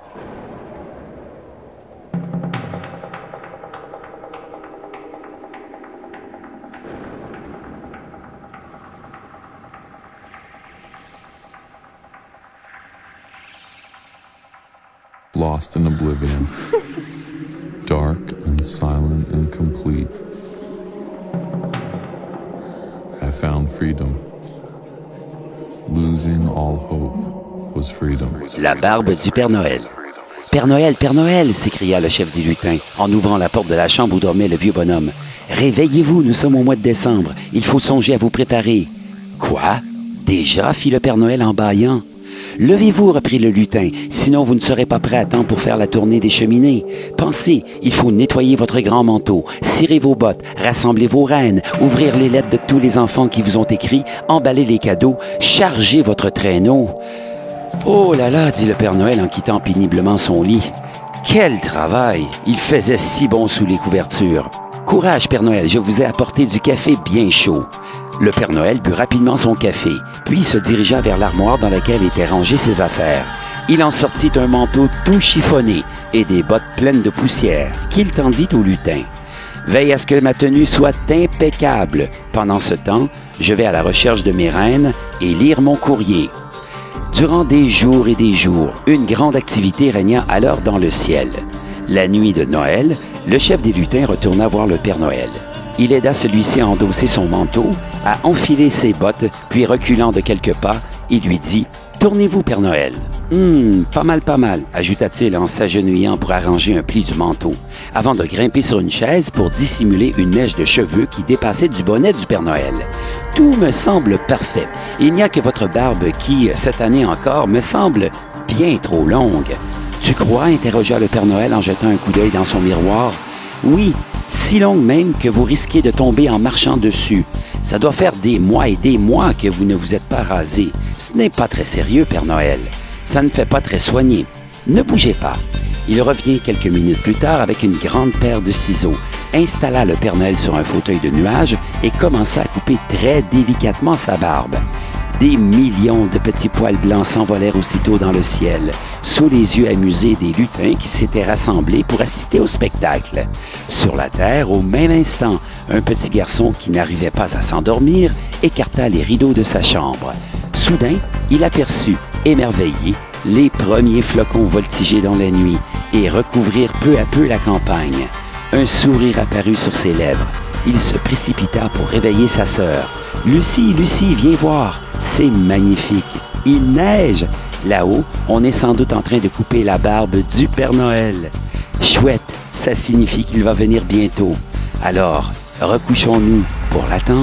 Lost in oblivion, dark and silent and complete, I found freedom. Losing all hope was freedom. La barbe du Père Noël. Père Noël, s'écria le chef des lutins en ouvrant la porte de la chambre où dormait le vieux bonhomme. Réveillez-vous, nous sommes au mois de décembre. Il faut songer à vous préparer. Quoi? Déjà? Fit le Père Noël en bâillant. Levez-vous, reprit le lutin, sinon vous ne serez pas prêt à temps pour faire la tournée des cheminées. Pensez, il faut nettoyer votre grand manteau, cirer vos bottes, rassembler vos rênes, ouvrir les lettres de tous les enfants qui vous ont écrit, emballer les cadeaux, charger votre traîneau. Oh là là, dit le Père Noël en quittant péniblement son lit. Quel travail! Il faisait si bon sous les couvertures. Courage, Père Noël, je vous ai apporté du café bien chaud. Le Père Noël but rapidement son café, puis se dirigea vers l'armoire dans laquelle étaient rangées ses affaires. Il en sortit un manteau tout chiffonné et des bottes pleines de poussière, qu'il tendit au lutin. Veille à ce que ma tenue soit impeccable. Pendant ce temps, je vais à la recherche de mes reines et lire mon courrier. Durant des jours et des jours, une grande activité régna alors dans le ciel. La nuit de Noël, le chef des lutins retourna voir le Père Noël. Il aida celui-ci à endosser son manteau, à enfiler ses bottes, puis reculant de quelques pas, il lui dit « Tournez-vous, Père Noël. »« Pas mal, ajouta-t-il en s'agenouillant pour arranger un pli du manteau, avant de grimper sur une chaise pour dissimuler une neige de cheveux qui dépassait du bonnet du Père Noël. « Tout me semble parfait. Il n'y a que votre barbe qui, cette année encore, me semble bien trop longue. »« Tu crois? » interrogea le Père Noël en jetant un coup d'œil dans son miroir. « Oui, si longue même que vous risquez de tomber en marchant dessus. Ça doit faire des mois et des mois que vous ne vous êtes pas rasé. Ce n'est pas très sérieux, Père Noël. Ça ne fait pas très soigné. Ne bougez pas. » Il revient quelques minutes plus tard avec une grande paire de ciseaux, installa le Père Noël sur un fauteuil de nuage et commença à couper très délicatement sa barbe. Des millions de petits poils blancs s'envolèrent aussitôt dans le ciel, sous les yeux amusés des lutins qui s'étaient rassemblés pour assister au spectacle. Sur la terre, au même instant, un petit garçon qui n'arrivait pas à s'endormir écarta les rideaux de sa chambre. Soudain, il aperçut, émerveillé, les premiers flocons voltiger dans la nuit et recouvrir peu à peu la campagne. Un sourire apparut sur ses lèvres. Il se précipita pour réveiller sa sœur. « Lucie, viens voir! C'est magnifique! Il neige! Là-haut, on est sans doute en train de couper la barbe du Père Noël. Chouette, ça signifie qu'il va venir bientôt. Alors, recouchons-nous pour l'attendre. »